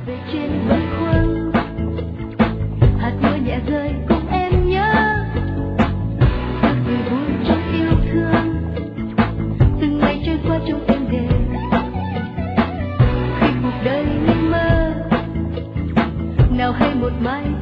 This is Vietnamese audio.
về trên bâng khuâng, hạt mưa nhẹ rơi cùng em nhớ sự vui vui trong yêu thương, từng ngày trôi qua trong êm đềm. Khi cuộc đời như mơ, nào hay một mai